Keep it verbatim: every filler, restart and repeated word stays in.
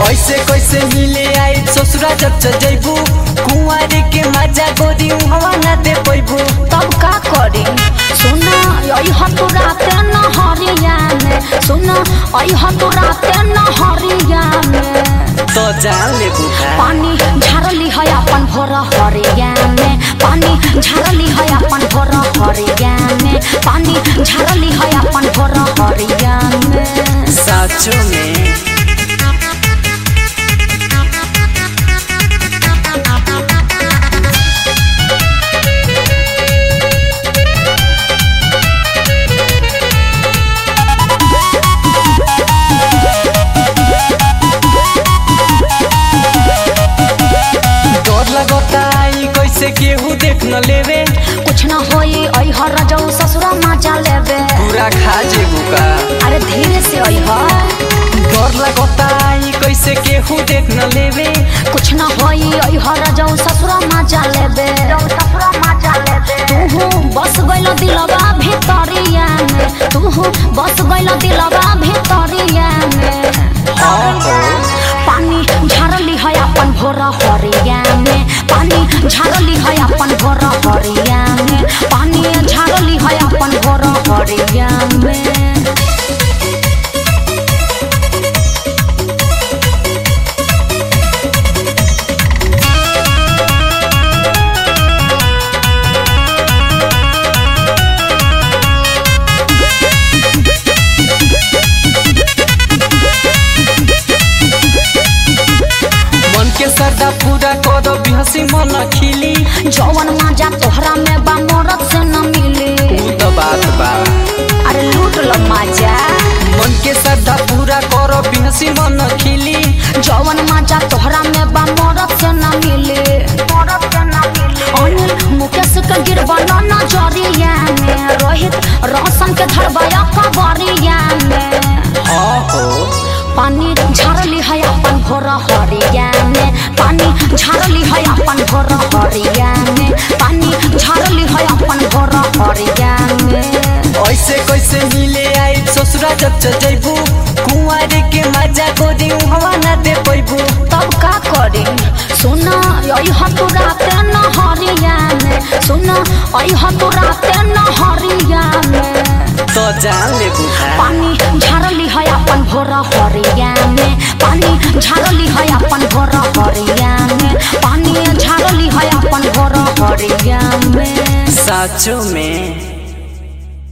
ऐसे कैसे मिले आई ससुरा जब चल जैबू कुंवारी के मजा गोरी हवा ना दे पैबू तब का करी सुना यही हतु राते नहरिया में सुना यही हतु राते नहरिया में तो जान ले बुढ़ा पानी झारली है अपन भोर हरिया में पानी झारली है अपन भोर हरिया में पानी झारली है अपन भोर हरिया में साचो में कैसे केहू देख न लेवे कुछ न होई आई हर जाऊ ससुरा मजा लेवे पूरा खा जेबू का अरे धीरे से आई हर डर लगता आई कैसे केहू देख न लेवे कुछ न होई आई हर जाऊ ससुरा मजा लेवे ससुरा मजा लेवे तू बस गइल दिलवा भीतरिया में तू बस गइल दिलवा भीतरिया में पानी झारली है अपन भोर हरिया में पानी झारली है अपन भोर हरिया में पानी झारली है अपन भोर हरिया में सरदा पूरा करो बिहसी मन खिली जवन मजा तोहरा में बा मरद से न मिली तो बात बा अरे लूट लो मजा मन के सरदा पूरा करो बिहसी मन खिली जवन मजा तोहरा में बा मरद से न मिली मरद से न मिली अनिल मुकेश के गिरबना नजरिया में रोहित रोशन के धरबया कबरिया में हां हो पानी झारली है अपन भोर हरिया में पानी झारली है अपन भोर हरिया में पानी झारली है अपन भोर हरिया में ऐसे कैसे मिले आई ससुरा जब चल जैबू कुंवारी के मजा गोरी हवा ना दे पैबू तब का करी सुना यही हतु राते नहरिया में सुना यही हतु राते नहरिया में तो जान ले बुढ़ा पानी झारली है अपन भोर हरिया में पानी झारली है अपन भोर हरिया में पानी झारली है अपन भोर हरिया में साचो में।